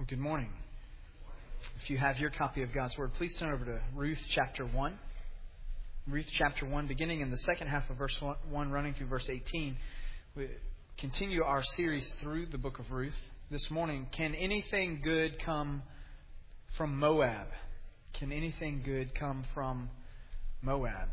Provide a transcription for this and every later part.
Well, good morning. If you have your copy of God's Word, please turn over to Ruth chapter 1. Ruth chapter 1, beginning in the second half of verse 1, running through verse 18. We continue our series through the book of Ruth. This morning, can anything good come from Moab? Can anything good come from Moab?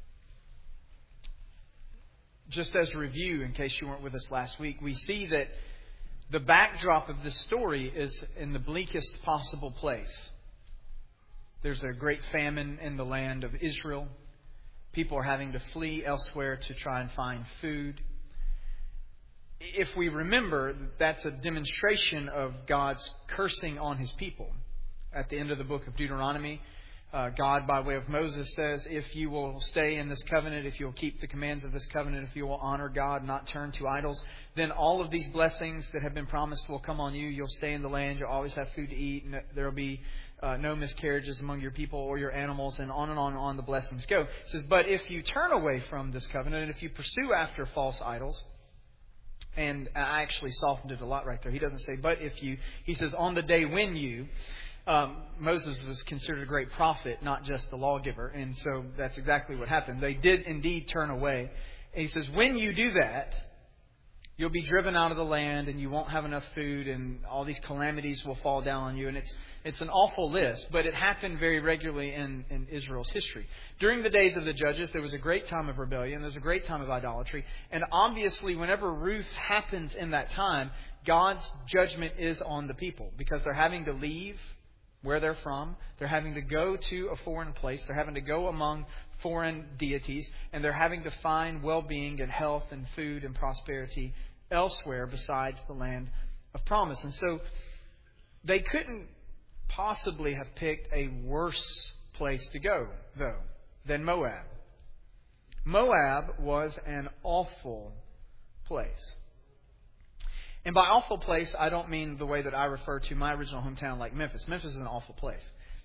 Just as a review, in case you weren't with us last week, we see that the backdrop of this story is in the bleakest possible place. There's a great famine in the land of Israel. People are having to flee elsewhere to try and find food. If we remember, that's a demonstration of God's cursing on His people. At the end of the book of Deuteronomy, God, by way of Moses, says, if you will stay in this covenant, if you will keep the commands of this covenant, if you will honor God, not turn to idols, then all of these blessings that have been promised will come on you. You'll stay in the land. You'll always have food to eat. And there will be no miscarriages among your people or your animals, and on the blessings go. It says, but if you turn away from this covenant, and if you pursue after false idols, and I actually softened it a lot right there. He doesn't say, but if you, he says, on the day when you... Moses was considered a great prophet, not just the lawgiver. And so that's exactly what happened. They did indeed turn away. And he says, when you do that, you'll be driven out of the land and you won't have enough food and all these calamities will fall down on you. And it's an awful list, but it happened very regularly in Israel's history. During the days of the judges, there was a great time of rebellion. There's a great time of idolatry. And obviously, whenever Ruth happens in that time, God's judgment is on the people because they're having to leave where they're from. They're having to go to a foreign place. They're having to go among foreign deities. And they're having to find well-being and health and food and prosperity elsewhere besides the land of promise. And so they couldn't possibly have picked a worse place to go, though, than Moab. Moab was an awful place. And by awful place, I don't mean the way that I refer to my original hometown like Memphis. Memphis is an awful place.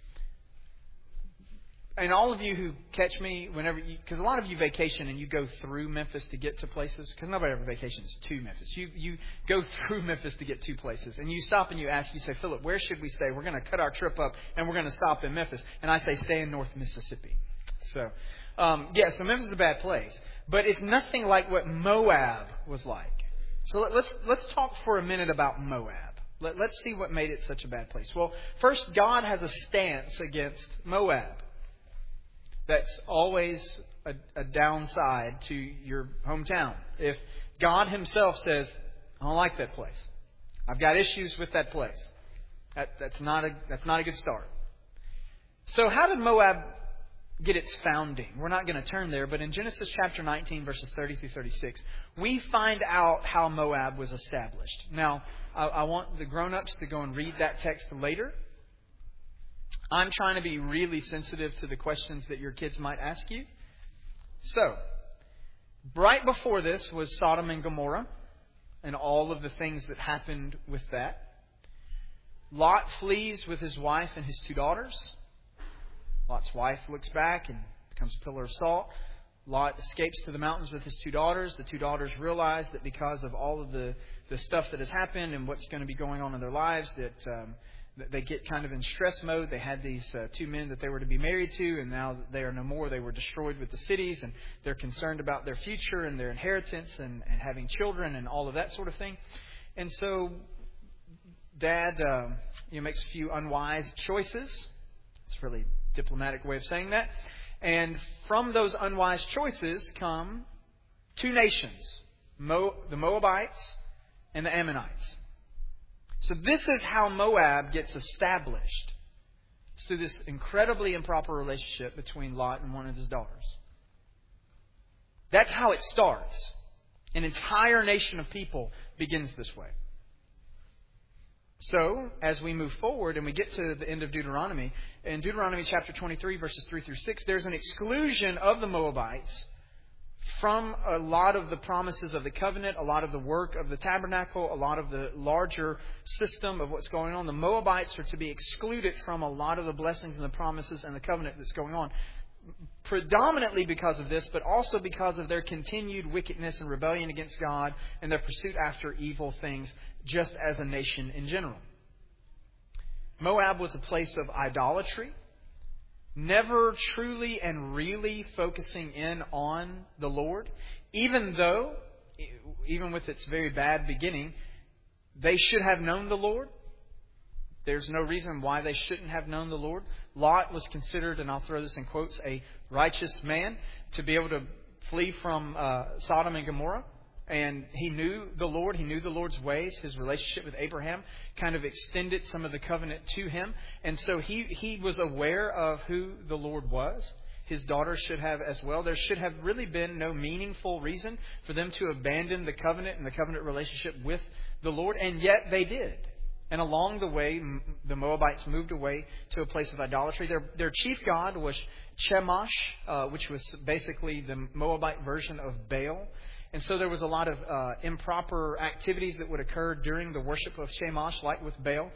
And all of you who catch me whenever you, because a lot of you vacation and you go through Memphis to get to places, because nobody ever vacations to Memphis. You go through Memphis to get to places. And you stop and you ask, you say, Philip, where should we stay? We're going to cut our trip up and we're going to stop in Memphis. And I say, stay in North Mississippi. So Memphis is a bad place. But it's nothing like what Moab was like. So let's talk for a minute about Moab. Let's see what made it such a bad place. Well, first, God has a stance against Moab. That's always a downside to your hometown. If God Himself says, I don't like that place. I've got issues with that place. That's not a good start. So how did Moab get its founding? We're not going to turn there, but in Genesis chapter 19, verses 30 through 36, we find out how Moab was established. Now, I want the grown-ups to go and read that text later. I'm trying to be really sensitive to the questions that your kids might ask you. So, right before this was Sodom and Gomorrah and all of the things that happened with that. Lot flees with his wife and his two daughters. Lot's wife looks back and becomes a pillar of salt. Lot escapes to the mountains with his two daughters. The two daughters realize that because of all of the stuff that has happened and what's going to be going on in their lives, that they get kind of in stress mode. They had these two men that they were to be married to, and now they are no more. They were destroyed with the cities, and they're concerned about their future and their inheritance and having children and all of that sort of thing. And so Dad makes a few unwise choices. It's really diplomatic way of saying that. And from those unwise choices come two nations, the Moabites and the Ammonites. So this is how Moab gets established. It's through this incredibly improper relationship between Lot and one of his daughters. That's how it starts. An entire nation of people begins this way. So, as we move forward and we get to the end of Deuteronomy, in Deuteronomy chapter 23, verses 3 through 6, there's an exclusion of the Moabites from a lot of the promises of the covenant, a lot of the work of the tabernacle, a lot of the larger system of what's going on. The Moabites are to be excluded from a lot of the blessings and the promises and the covenant that's going on. Predominantly because of this, but also because of their continued wickedness and rebellion against God and their pursuit after evil things, just as a nation in general. Moab was a place of idolatry, never truly and really focusing in on the Lord, even with its very bad beginning, they should have known the Lord. There's no reason why they shouldn't have known the Lord. Lot was considered, and I'll throw this in quotes, a righteous man to be able to flee from Sodom and Gomorrah. And he knew the Lord. He knew the Lord's ways. His relationship with Abraham kind of extended some of the covenant to him. And so he was aware of who the Lord was. His daughters should have as well. There should have really been no meaningful reason for them to abandon the covenant and the covenant relationship with the Lord. And yet they did. And along the way, the Moabites moved away to a place of idolatry. Their chief god was Chemosh, which was basically the Moabite version of Baal. And so there was a lot of improper activities that would occur during the worship of Chemosh, like with Baal.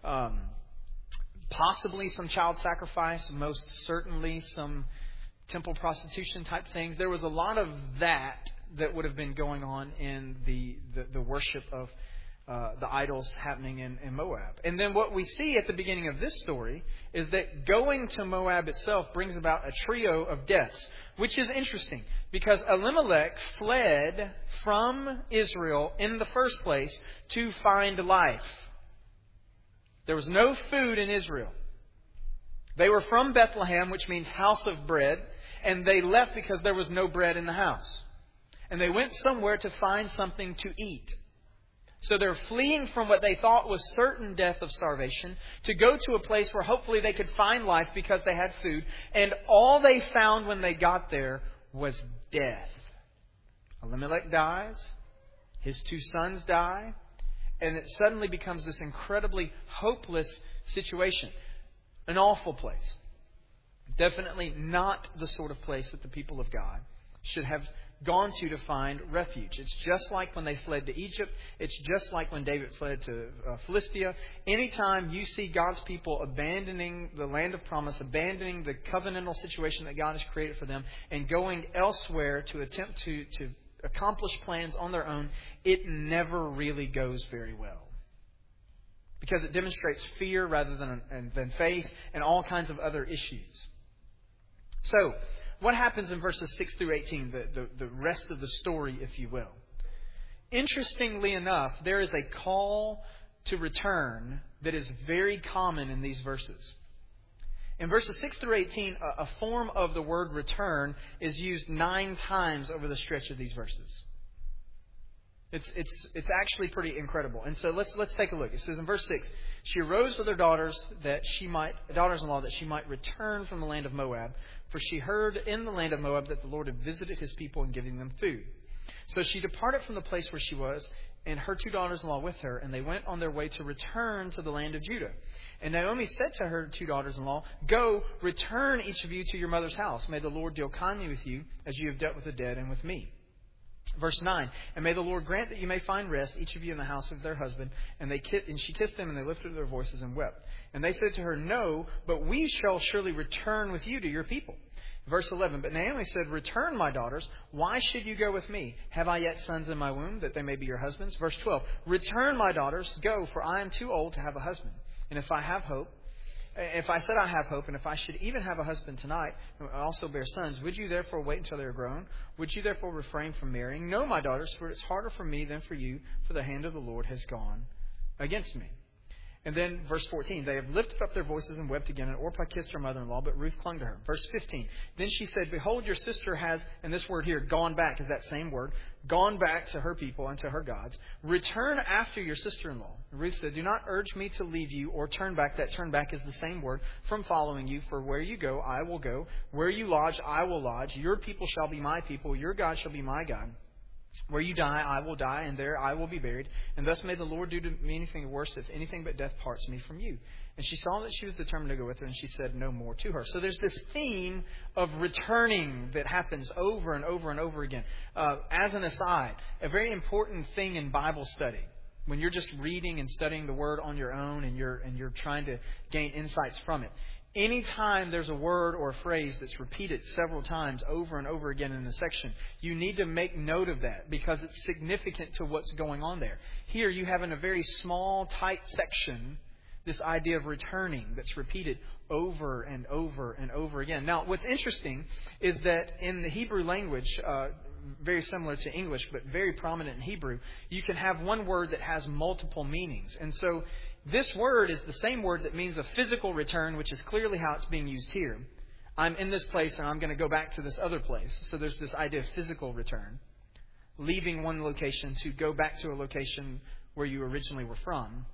Possibly some child sacrifice, most certainly some temple prostitution type things. There was a lot of that would have been going on in the worship of the idols happening in Moab. And then what we see at the beginning of this story is that going to Moab itself brings about a trio of deaths, which is interesting because Elimelech fled from Israel in the first place to find life. There was no food in Israel. They were from Bethlehem, which means house of bread, and they left because there was no bread in the house. And they went somewhere to find something to eat. So they're fleeing from what they thought was certain death of starvation to go to a place where hopefully they could find life because they had food. And all they found when they got there was death. Elimelech dies. His two sons die. And it suddenly becomes this incredibly hopeless situation. An awful place. Definitely not the sort of place that the people of God should have gone to find refuge. It's just like when they fled to Egypt. It's just like when David fled to Philistia. Anytime you see God's people abandoning the land of promise, abandoning the covenantal situation that God has created for them, and going elsewhere to attempt to accomplish plans on their own, it never really goes very well. Because it demonstrates fear rather than faith and all kinds of other issues. So, what happens in verses 6 through 18, the rest of the story, if you will? Interestingly enough, there is a call to return that is very common in these verses. In verses 6 through 18, a form of the word return is used 9 times over the stretch of these verses. It's actually pretty incredible. And so let's take a look. It says in verse 6, she arose with her daughters-in-law that she might return from the land of Moab, for she heard in the land of Moab that the Lord had visited his people in giving them food. So she departed from the place where she was, and her 2 daughters-in-law with her, and they went on their way to return to the land of Judah. And Naomi said to her 2 daughters-in-law, "Go, return each of you to your mother's house. May the Lord deal kindly with you, as you have dealt with the dead and with me." Verse 9, "And may the Lord grant that you may find rest, each of you in the house of their husband." And she kissed them, and they lifted their voices and wept. And they said to her, "No, but we shall surely return with you to your people." Verse 11, "But Naomi said, 'Return, my daughters. Why should you go with me? Have I yet sons in my womb, that they may be your husbands?' Verse 12, 'Return, my daughters. Go, for I am too old to have a husband. And if I said I have hope, and if I should even have a husband tonight, and also bear sons, would you therefore wait until they are grown? Would you therefore refrain from marrying? No, my daughters, for it's harder for me than for you, for the hand of the Lord has gone against me.'" And then verse 14, "They have lifted up their voices and wept again, and Orpah kissed her mother-in-law, but Ruth clung to her." Verse 15, "Then she said, 'Behold, your sister has,'" and this word here, "gone back," is that same word, "gone back to her people and to her gods. Return after your sister-in-law." And Ruth said, "Do not urge me to leave you or turn back." That turn back is the same word, "from following you. For where you go, I will go. Where you lodge, I will lodge. Your people shall be my people. Your God shall be my God. Where you die, I will die, and there I will be buried. And thus may the Lord do to me anything worse, if anything but death parts me from you." And she saw that she was determined to go with her, and she said no more to her. So there's this theme of returning that happens over and over and over again. As an aside, a very important thing in Bible study, when you're just reading and studying the Word on your own, and you're trying to gain insights from it, anytime there's a word or a phrase that's repeated several times over and over again in a section, you need to make note of that because it's significant to what's going on there. Here you have in a very small, tight section This idea of returning that's repeated over and over and over again. Now, what's interesting is that in the Hebrew language, very similar to English, but very prominent in Hebrew, you can have one word that has multiple meanings. And so this word is the same word that means a physical return, which is clearly how it's being used here. I'm in this place and I'm going to go back to this other place. So there's this idea of physical return, leaving one location to go back to a location where you originally were from.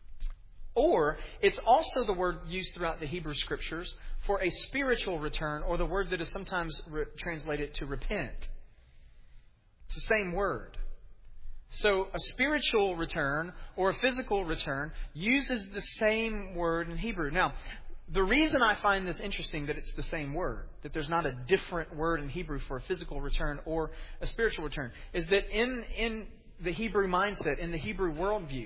Or it's also the word used throughout the Hebrew Scriptures for a spiritual return, or the word that is sometimes translated to repent. It's the same word. So a spiritual return or a physical return uses the same word in Hebrew. Now, the reason I find this interesting, that it's the same word, that there's not a different word in Hebrew for a physical return or a spiritual return, is that in the Hebrew mindset, in the Hebrew worldview,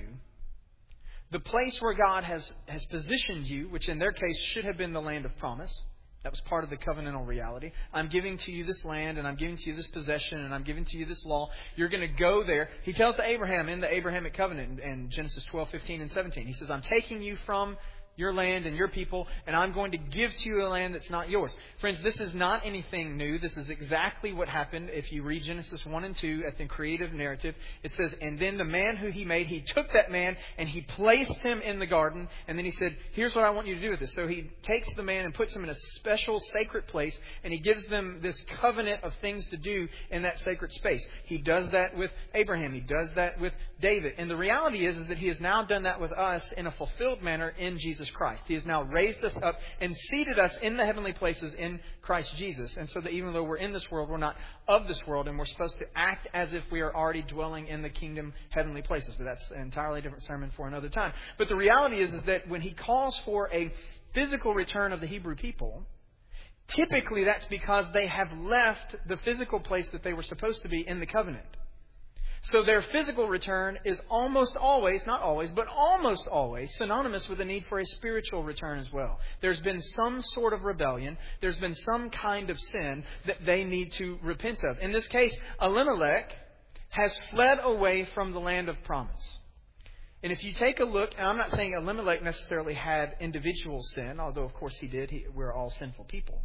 the place where God has positioned you, which in their case should have been the land of promise. That was part of the covenantal reality. I'm giving to you this land, and I'm giving to you this possession, and I'm giving to you this law. You're going to go there. He tells to Abraham in the Abrahamic covenant in Genesis 12, 15, and 17. He says, I'm taking you from your land and your people, and I'm going to give to you a land that's not yours. Friends, this is not anything new. This is exactly what happened if you read Genesis 1 and 2 at the creative narrative. It says, and then the man who he made, he took that man and he placed him in the garden, and then he said, here's what I want you to do with this. So he takes the man and puts him in a special sacred place, and he gives them this covenant of things to do in that sacred space. He does that with Abraham. He does that with David. And the reality is that he has now done that with us in a fulfilled manner in Jesus Christ. He has now raised us up and seated us in the heavenly places in Christ Jesus. And so that even though we're in this world, we're not of this world, and we're supposed to act as if we are already dwelling in the kingdom heavenly places. But that's an entirely different sermon for another time. But the reality is that when he calls for a physical return of the Hebrew people, typically that's because they have left the physical place that they were supposed to be in the covenant. So their physical return is almost always, not always, but almost always synonymous with the need for a spiritual return as well. There's been some sort of rebellion. There's been some kind of sin that they need to repent of. In this case, Elimelech has fled away from the land of promise. And if you take a look, and I'm not saying Elimelech necessarily had individual sin, although of course he did. We're all sinful people.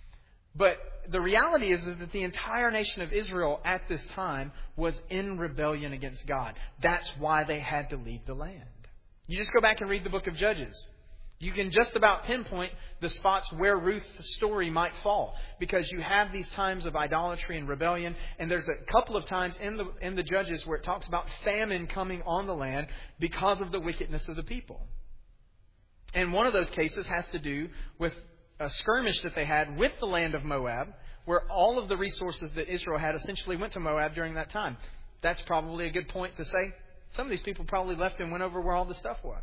But the reality is that the entire nation of Israel at this time was in rebellion against God. That's why they had to leave the land. You just go back and read the book of Judges. You can just about pinpoint the spots where Ruth's story might fall, because you have these times of idolatry and rebellion, and there's a couple of times in the Judges where it talks about famine coming on the land because of the wickedness of the people. And one of those cases has to do with a skirmish that they had with the land of Moab, where all of the resources that Israel had essentially went to Moab during that time. That's probably a good point to say. Some of these people probably left and went over where all the stuff was.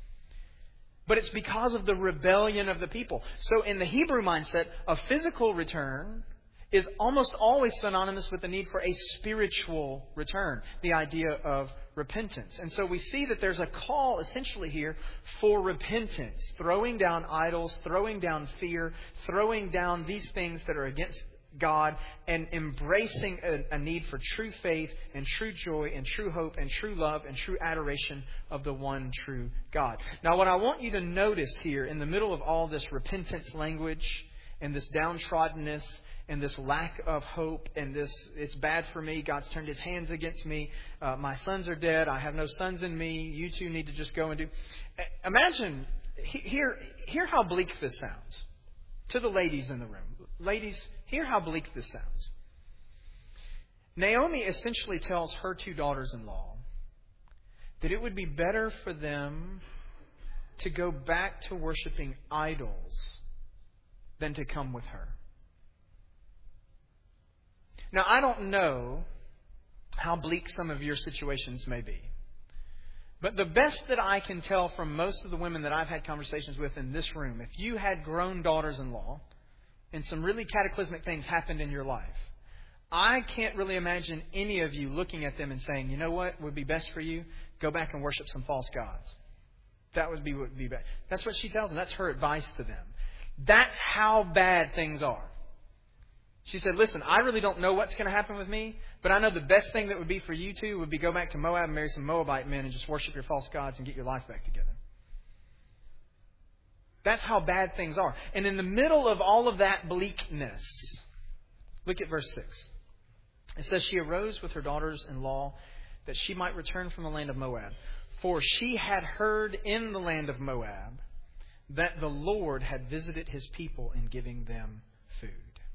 But it's because of the rebellion of the people. So in the Hebrew mindset, a physical return is almost always synonymous with the need for a spiritual return, the idea of repentance. And so we see that there's a call essentially here for repentance, throwing down idols, throwing down fear, throwing down these things that are against God, and embracing a need for true faith and true joy and true hope and true love and true adoration of the one true God. Now, what I want you to notice here in the middle of all this repentance language and this downtroddenness and this lack of hope and this, it's bad for me, God's turned his hands against me, my sons are dead, I have no sons in me, you two need to just go and do. Imagine, hear how bleak this sounds to the ladies in the room. Ladies, hear how bleak this sounds. Naomi essentially tells her two daughters-in-law that it would be better for them to go back to worshiping idols than to come with her. Now, I don't know how bleak some of your situations may be. But the best that I can tell from most of the women that I've had conversations with in this room, if you had grown daughters-in-law and some really cataclysmic things happened in your life, I can't really imagine any of you looking at them and saying, you know what would be best for you? Go back and worship some false gods. That would be what would be best. That's what she tells them. That's her advice to them. That's how bad things are. She said, listen, I really don't know what's going to happen with me, but I know the best thing that would be for you two would be go back to Moab and marry some Moabite men and just worship your false gods and get your life back together. That's how bad things are. And in the middle of all of that bleakness, look at verse 6. It says, she arose with her daughters-in-law that she might return from the land of Moab. For she had heard in the land of Moab that the Lord had visited His people in giving them food.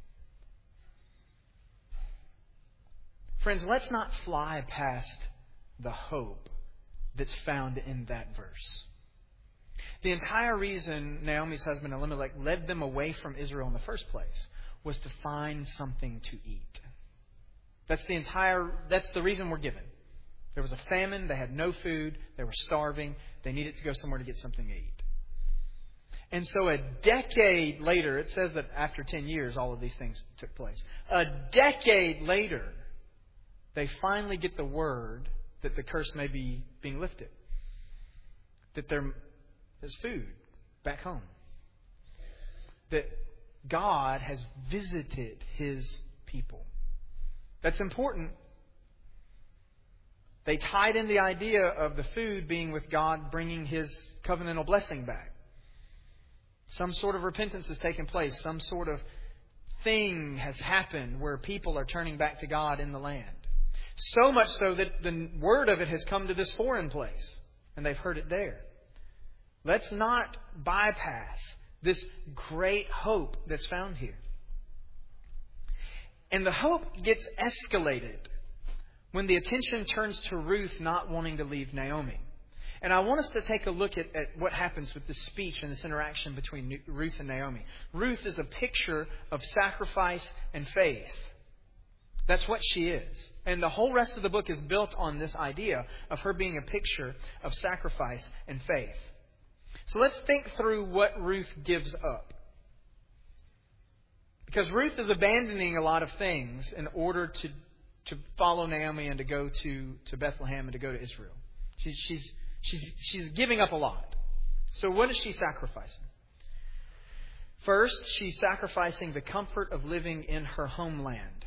Friends, let's not fly past the hope that's found in that verse. The entire reason Naomi's husband Elimelech led them away from Israel in the first place was to find something to eat. That's the reason we're given. There was a famine, they had no food, they were starving, they needed to go somewhere to get something to eat. And so a decade later, it says that after 10 years all of these things took place. A decade later, they finally get the word that the curse may be being lifted. That there is food back home. That God has visited His people. That's important. They tied in the idea of the food being with God bringing His covenantal blessing back. Some sort of repentance has taken place. Some sort of thing has happened where people are turning back to God in the land. So much so that the word of it has come to this foreign place. And they've heard it there. Let's not bypass this great hope that's found here. And the hope gets escalated when the attention turns to Ruth not wanting to leave Naomi. And I want us to take a look at what happens with this speech and this interaction between Ruth and Naomi. Ruth is a picture of sacrifice and faith. That's what she is. And the whole rest of the book is built on this idea of her being a picture of sacrifice and faith. So let's think through what Ruth gives up. Because Ruth is abandoning a lot of things in order to follow Naomi and to go to Bethlehem and to go to Israel. She's giving up a lot. So what is she sacrificing? First, she's sacrificing the comfort of living in her homeland.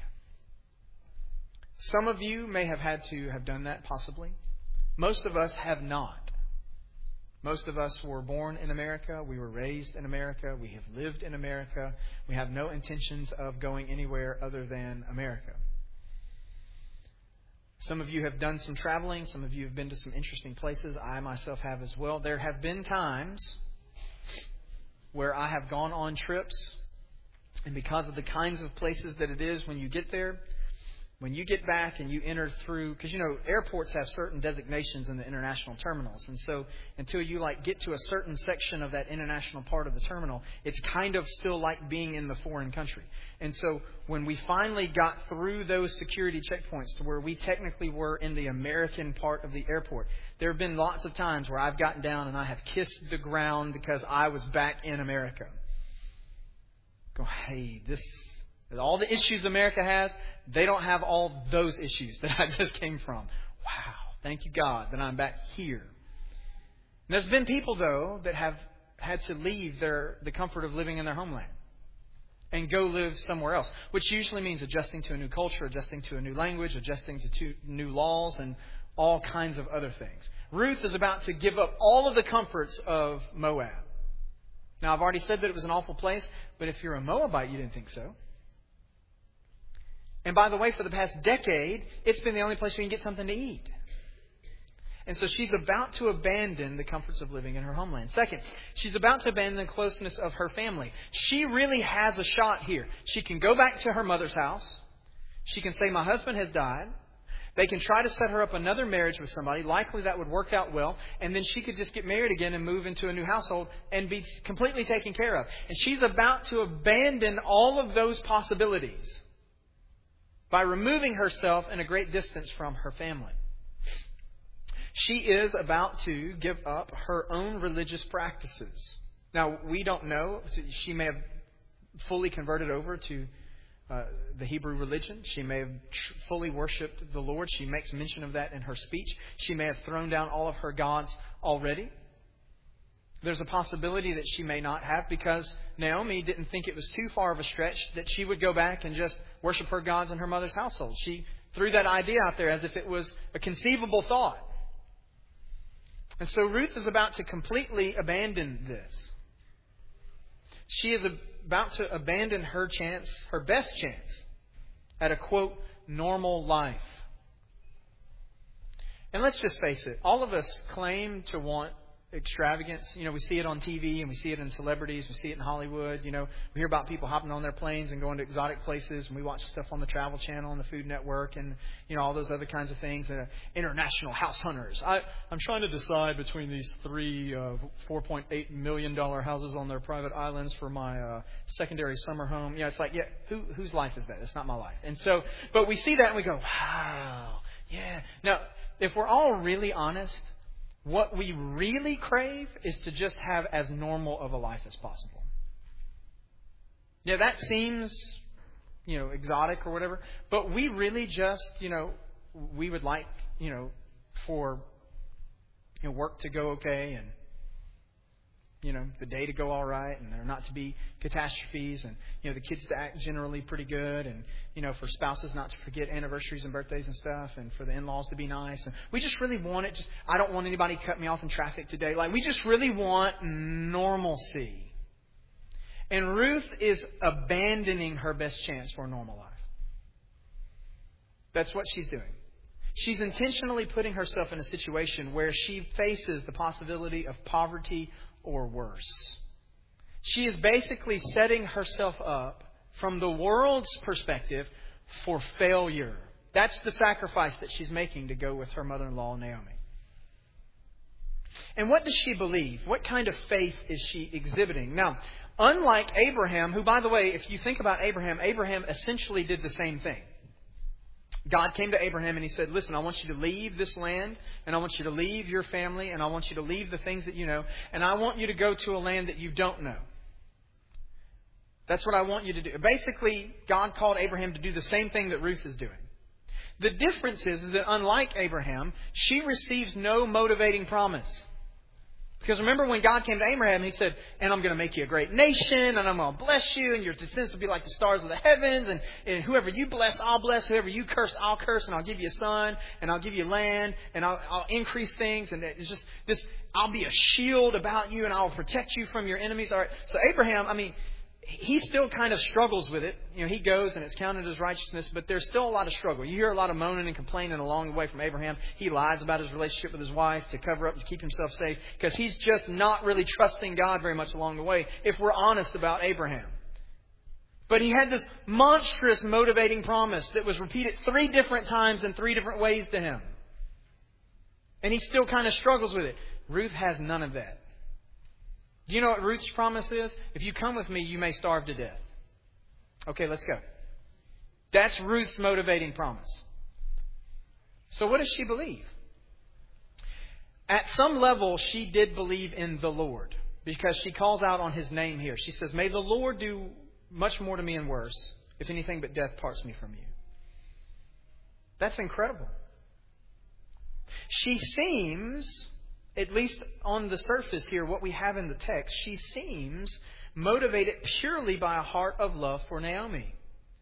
Some of you may have had to have done that, possibly. Most of us have not. Most of us were born in America. We were raised in America. We have lived in America. We have no intentions of going anywhere other than America. Some of you have done some traveling. Some of you have been to some interesting places. I myself have as well. There have been times where I have gone on trips, and because of the kinds of places that it is when you get there, when you get back and you enter through, because airports have certain designations in the international terminals. And so until you get to a certain section of that international part of the terminal, it's kind of still like being in the foreign country. And so when we finally got through those security checkpoints to where we technically were in the American part of the airport, there have been lots of times where I've gotten down and I have kissed the ground because I was back in America. Go, hey, all the issues America has, they don't have all those issues that I just came from. Wow. Thank you, God, that I'm back here. And there's been people, though, that have had to leave the comfort of living in their homeland and go live somewhere else, which usually means adjusting to a new culture, adjusting to a new language, adjusting to new laws, and all kinds of other things. Ruth is about to give up all of the comforts of Moab. Now, I've already said that it was an awful place, but if you're a Moabite, you didn't think so. And by the way, for the past decade, it's been the only place you can get something to eat. And so she's about to abandon the comforts of living in her homeland. Second, she's about to abandon the closeness of her family. She really has a shot here. She can go back to her mother's house. She can say, my husband has died. They can try to set her up another marriage with somebody. Likely that would work out well. And then she could just get married again and move into a new household and be completely taken care of. And she's about to abandon all of those possibilities by removing herself in a great distance from her family. She is about to give up her own religious practices. Now, we don't know. She may have fully converted over to the Hebrew religion. She may have fully worshipped the Lord. She makes mention of that in her speech. She may have thrown down all of her gods already. There's a possibility that she may not have, because Naomi didn't think it was too far of a stretch that she would go back and just worship her gods in her mother's household. She threw that idea out there as if it was a conceivable thought. And so Ruth is about to completely abandon this. She is about to abandon her chance, her best chance, at a, quote, normal life. And let's just face it, all of us claim to want extravagance. We see it on TV and we see it in celebrities. We see it in Hollywood. We hear about people hopping on their planes and going to exotic places. And we watch stuff on the Travel Channel and the Food Network and, all those other kinds of things. International house hunters. I'm trying to decide between these three $4.8 million houses on their private islands for my secondary summer home. It's like, whose life is that? It's not my life. And so, but we see that and we go, wow, yeah. Now, if we're all really honest, what we really crave is to just have as normal of a life as possible. Yeah, that seems, exotic or whatever. But we really just, we would like, for work to go okay and, the day to go all right and there not to be catastrophes and, the kids to act generally pretty good and, for spouses not to forget anniversaries and birthdays and stuff and for the in-laws to be nice. And we just really want it. I don't want anybody to cut me off in traffic today. Like, we just really want normalcy. And Ruth is abandoning her best chance for a normal life. That's what she's doing. She's intentionally putting herself in a situation where she faces the possibility of poverty or worse. She is basically setting herself up from the world's perspective for failure. That's the sacrifice that she's making to go with her mother-in-law, Naomi. And what does she believe? What kind of faith is she exhibiting? Now, unlike Abraham, who, by the way, if you think about Abraham essentially did the same thing. God came to Abraham and He said, listen, I want you to leave this land and I want you to leave your family and I want you to leave the things that you know and I want you to go to a land that you don't know. That's what I want you to do. Basically, God called Abraham to do the same thing that Ruth is doing. The difference is that unlike Abraham, she receives no motivating promise. Because remember when God came to Abraham, He said, and I'm going to make you a great nation, and I'm going to bless you, and your descendants will be like the stars of the heavens, and whoever you bless, I'll bless, whoever you curse, I'll curse, and I'll give you a son, and I'll give you land, and I'll increase things, and it's just this, I'll be a shield about you, and I'll protect you from your enemies. All right. So Abraham, he still kind of struggles with it. He goes and it's counted as righteousness, but there's still a lot of struggle. You hear a lot of moaning and complaining along the way from Abraham. He lies about his relationship with his wife to cover up, to keep himself safe, because he's just not really trusting God very much along the way, if we're honest about Abraham. But he had this monstrous motivating promise that was repeated 3 different times in 3 different ways to him. And he still kind of struggles with it. Ruth has none of that. Do you know what Ruth's promise is? If you come with me, you may starve to death. Okay, let's go. That's Ruth's motivating promise. So what does she believe? At some level, she did believe in the Lord, because she calls out on His name here. She says, may the Lord do much more to me and worse, if anything but death parts me from you. That's incredible. She seems, at least on the surface here, what we have in the text, she seems motivated purely by a heart of love for Naomi.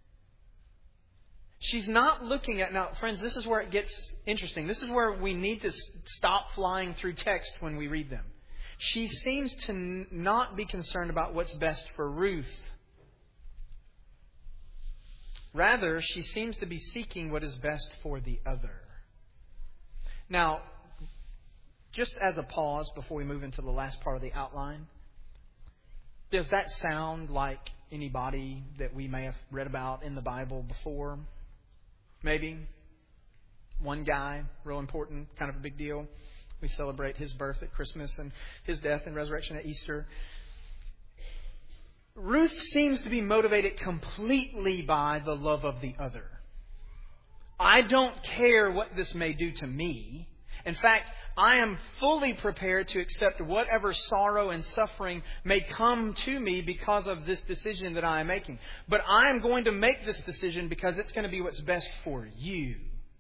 She's not looking at... Now, friends, this is where it gets interesting. This is where we need to stop flying through text when we read them. She seems to not be concerned about what's best for Ruth. Rather, she seems to be seeking what is best for the other. Now, just as a pause before we move into the last part of the outline, does that sound like anybody that we may have read about in the Bible before? Maybe. One guy, real important, kind of a big deal. We celebrate his birth at Christmas and his death and resurrection at Easter. Ruth seems to be motivated completely by the love of the other. I don't care what this may do to me. In fact, I am fully prepared to accept whatever sorrow and suffering may come to me because of this decision that I am making. But I am going to make this decision because it's going to be what's best for you.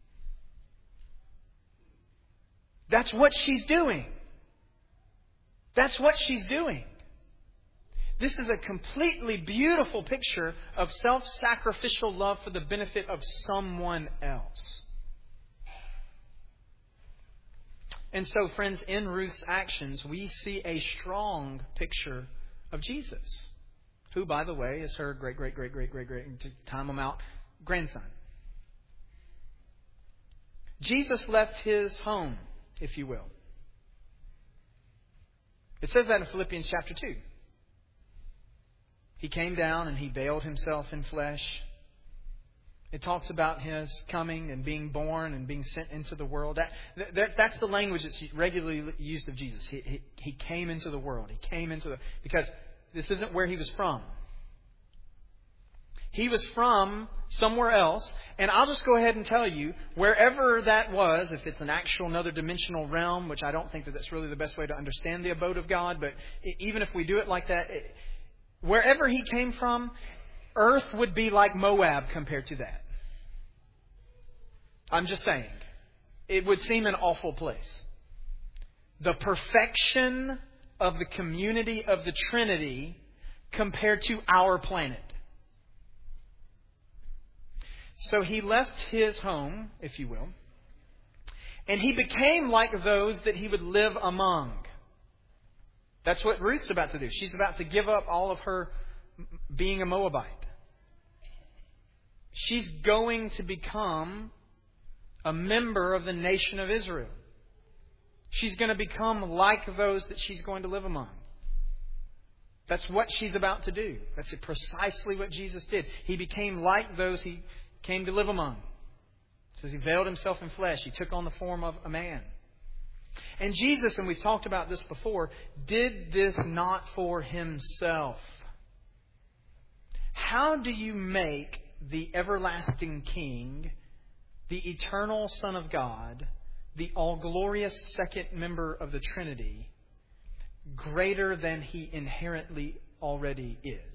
That's what she's doing. That's what she's doing. This is a completely beautiful picture of self-sacrificial love for the benefit of someone else. And so, friends, in Ruth's actions, we see a strong picture of Jesus. who, by the way, is her great, to time them out, grandson. Jesus left his home, if you will. It says that in Philippians chapter 2. He came down and he veiled himself in flesh. It talks about his coming and being born and being sent into the world. That's the language that's regularly used of Jesus. He came into the world. He came into because this isn't where he was from. He was from somewhere else. And I'll just go ahead and tell you, wherever that was, if it's an actual another dimensional realm, which I don't think that that's really the best way to understand the abode of God, but even if we do it like that, wherever he came from, earth would be like Moab compared to that. I'm just saying. It would seem an awful place. The perfection of the community of the Trinity compared to our planet. So he left his home, if you will, and he became like those that he would live among. That's what Ruth's about to do. She's about to give up all of her being a Moabite. She's going to become a member of the nation of Israel. She's going to become like those that she's going to live among. That's what she's about to do. That's precisely what Jesus did. He became like those he came to live among. It says he veiled himself in flesh. He took on the form of a man. And Jesus, and we've talked about this before, did this not for himself. How do you make the everlasting King, the eternal Son of God, the all-glorious second member of the Trinity, greater than he inherently already is?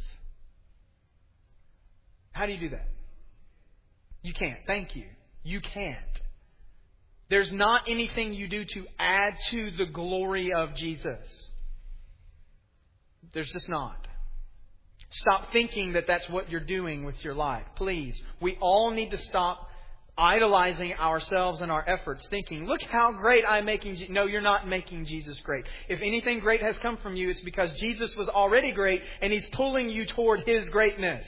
How do you do that? You can't. Thank you. You can't. There's not anything you do to add to the glory of Jesus. There's just not. Stop thinking that that's what you're doing with your life. Please. We all need to stop idolizing ourselves and our efforts, thinking, look how great I'm making. No, you're not making Jesus great. If anything great has come from you, it's because Jesus was already great and He's pulling you toward His greatness.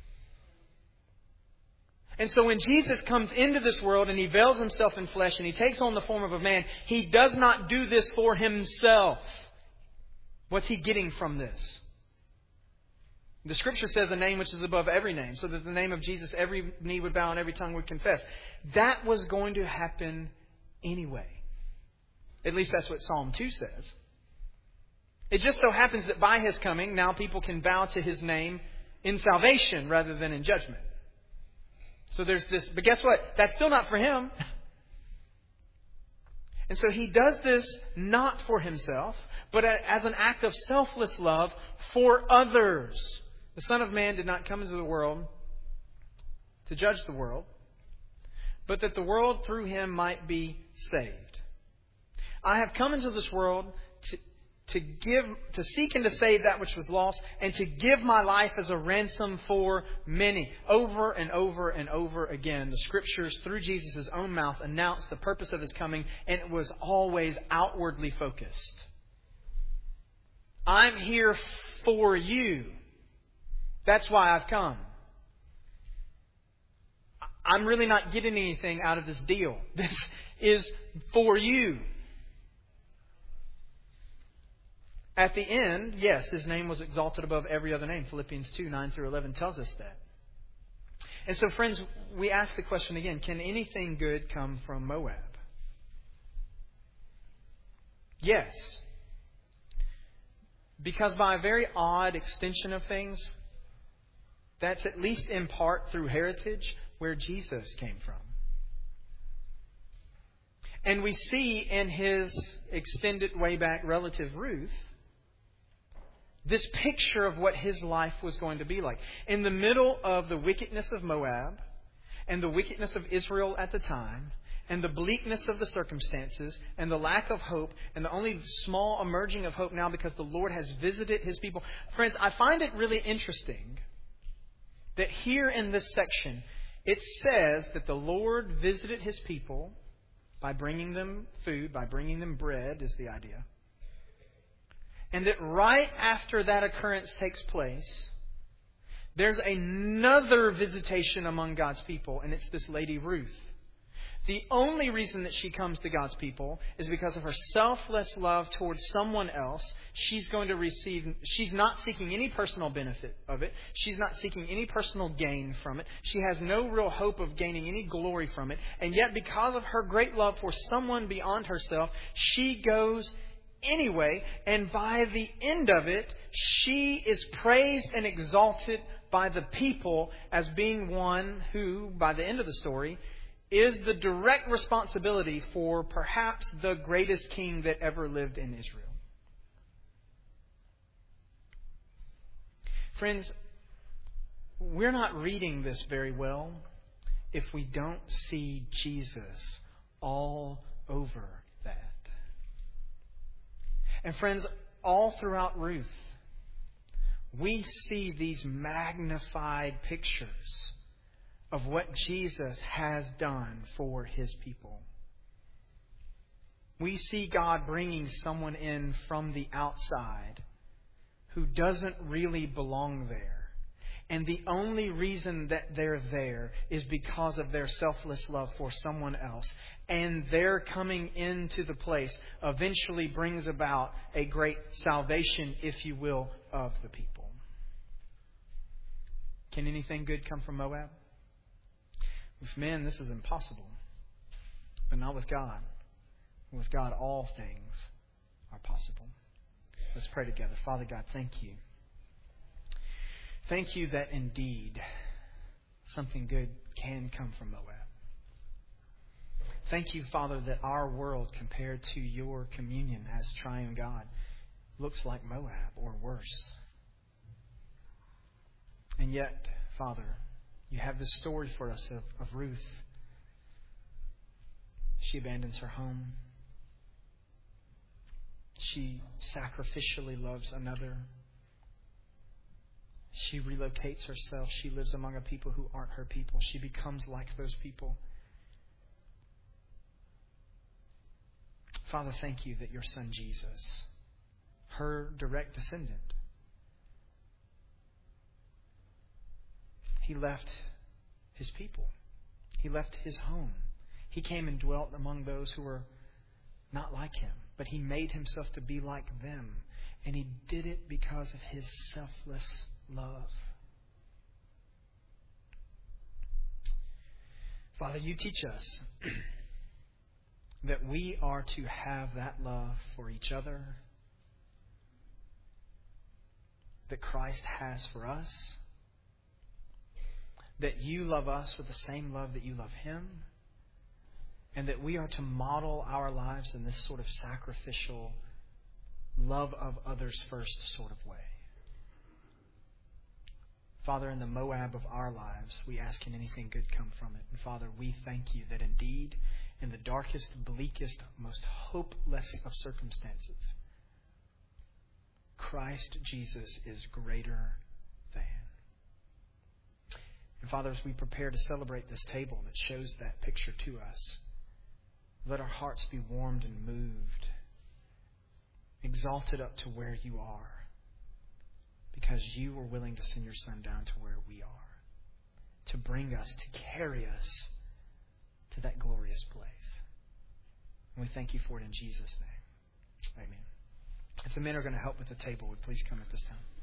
And so when Jesus comes into this world and He veils Himself in flesh and He takes on the form of a man, He does not do this for Himself. What's He getting from this? The Scripture says a name which is above every name, so that the name of Jesus every knee would bow and every tongue would confess. That was going to happen anyway. At least that's what Psalm 2 says. It just so happens that by His coming, now people can bow to His name in salvation rather than in judgment. So there's this, but guess what? That's still not for Him. And so He does this not for Himself, but as an act of selfless love for others. The Son of Man did not come into the world to judge the world, but that the world through Him might be saved. I have come into this world to seek and to save that which was lost, and to give my life as a ransom for many. Over and over and over again, the Scriptures, through Jesus' own mouth, announced the purpose of His coming, and it was always outwardly focused. I'm here for you. That's why I've come. I'm really not getting anything out of this deal. This is for you. At the end, yes, His name was exalted above every other name. Philippians 2, 9 through 11 tells us that. And so, friends, we ask the question again, can anything good come from Moab? Yes. Because by a very odd extension of things, that's at least in part through heritage where Jesus came from. And we see in His extended way back relative Ruth, this picture of what His life was going to be like. In the middle of the wickedness of Moab and the wickedness of Israel at the time, and the bleakness of the circumstances, and the lack of hope, and the only small emerging of hope now because the Lord has visited His people. Friends, I find it really interesting that here in this section, it says that the Lord visited His people by bringing them food, by bringing them bread, is the idea. And that right after that occurrence takes place, There's another visitation among God's people, and it's this lady Ruth. The only reason that she comes to God's people is because of her selfless love towards someone else. She's not seeking any personal benefit of it. She's not seeking any personal gain from it. She has no real hope of gaining any glory from it. And yet, because of her great love for someone beyond herself, she goes anyway. And by the end of it, she is praised and exalted by the people as being one who, by the end of the story, is the direct responsibility for perhaps the greatest king that ever lived in Israel. Friends, we're not reading this very well if we don't see Jesus all over that. And friends, all throughout Ruth, we see these magnified pictures of what Jesus has done for His people. We see God bringing someone in from the outside who doesn't really belong there. And the only reason that they're there is because of their selfless love for someone else. And their coming into the place eventually brings about a great salvation, if you will, of the people. Can anything good come from Moab? With men, this is impossible. But not with God. With God, all things are possible. Let's pray together. Father God, thank you. Thank you that indeed something good can come from Moab. Thank you, Father, that our world compared to your communion as triune God looks like Moab or worse. And yet, Father, you have this story for us of Ruth. She abandons her home. She sacrificially loves another. She relocates herself. She lives among a people who aren't her people. She becomes like those people. Father, thank you that your son Jesus, her direct descendant, he left his people. He left his home. He came and dwelt among those who were not like him. But he made himself to be like them. And he did it because of his selfless love. Father, you teach us that we are to have that love for each other that Christ has for us. That you love us with the same love that you love Him. And that we are to model our lives in this sort of sacrificial, love of others first sort of way. Father, in the Moab of our lives, we ask, can anything good come from it? And Father, we thank you that indeed, in the darkest, bleakest, most hopeless of circumstances, Christ Jesus is greater than. And Father, as we prepare to celebrate this table that shows that picture to us, let our hearts be warmed and moved, exalted up to where you are, because you were willing to send your Son down to where we are, to bring us, to carry us to that glorious place. And we thank you for it in Jesus' name. Amen. If the men are going to help with the table, would please come at this time.